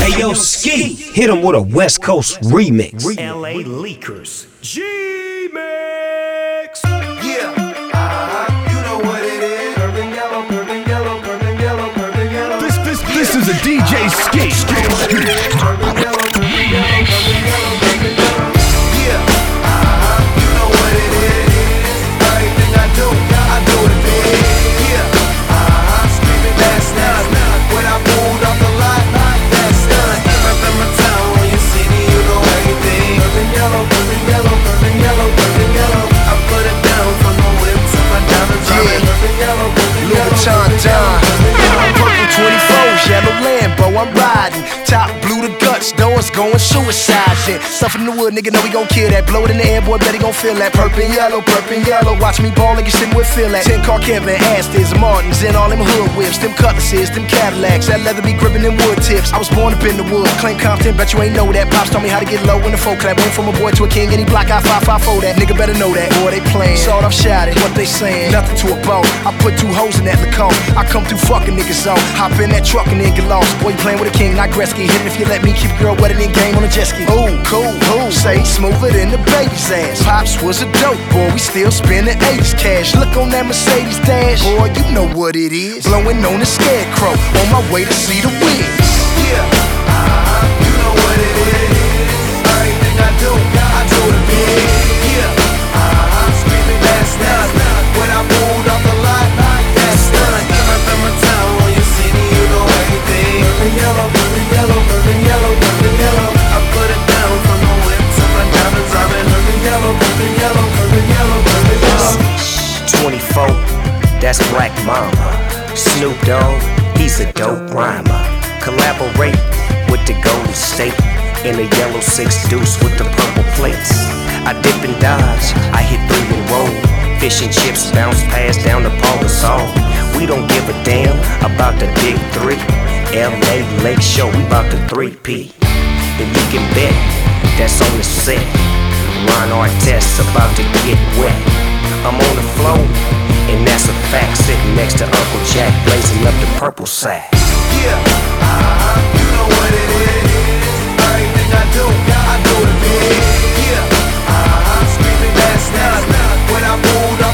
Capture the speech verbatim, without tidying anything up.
Hey yo, Ski, hit him with a West Coast remix. L A Leakers. G-Mix. Yeah, uh-huh. You know what it is. Purple yellow, purple yellow, purple yellow, purple yellow. This, this, this is a D J Ski. Purple yellow, purple yellow, purple yellow, purple yellow. Yeah, uh-huh. You know what it is. Everything I do, I do it big. Yeah, uh-huh. Screaming last night when I pulled off the lot. That's done. From my town, when you see me, you know everything. Purple yellow, purple yellow, purple yellow, purple yellow. I put it down from the whip to my diamonds. Yeah, purple yellow, purple yellow, purple yellow. Purple twenty-fours, yellow Lambo, I'm riding. Top blue to guts, doors going suicide shit. Stuff in the wood, nigga know we gon' kill that. Blow it in the air, boy, bet he gon' feel that. Purple and yellow, purple and yellow. Watch me ball, nigga, shit would feel that. Ten car Kevin, Astons, Martins, and all them hood whips. Them cutlasses, them Cadillacs, that leather be gripping them wood tips. I was born up in the wood, claim Compton, bet you ain't know that. Pops taught me how to get low in the folk clap. Went from a boy to a king, any block I five five four that. Nigga better know that. Boy, they playin', sawed off shouted, what they saying? Nothing to a bone. I put two hoes in that Lacoste. I come through fucking niggas on. Hop in that truck and then get lost. Boy, you playin' with a king, not Gretzky. Hit it if you let me, keep a girl wetter than game on a jet ski. Ooh, cool, cool, say smoother than the baby's ass. Pops was a dope boy, we still spending eighties cash. Look on that Mercedes dash, boy, you know what it is. Blowing on the scarecrow, on my way to see the wigs. Yeah, uh-huh. You know what it is. Everything I do, I do it big. Yeah, uh-huh. Screaming last night when I pulled off the lot. That's done. From my town, when you see me, you know everything. Purple yellow, purple yellow, purple yellow, purple yellow. I put it down from the whip to my diamonds. I'm in purple yellow, purple yellow, purple yellow, purple yellow. twenty-four, that's Black Mamba. Snoop Dogg, he's a dope rhymer. Collaborate with the Golden State in a yellow six deuce with the purple plates. I dip and dodge, I hit three and roll. Fish and chips bounce past down the Paul Gasol. We don't give a damn about the big three. L A Lake Show, we bout the three P. And you can bet that's on the set. Ron Artest about to get wet. I'm on the floor, and that's a fact. Sitting next to Uncle Jack, blazing up the purple sack. Yeah, uh-huh. You know what it is. Everything I do, I do it big. Yeah, uh-huh. Screaming last night when I pulled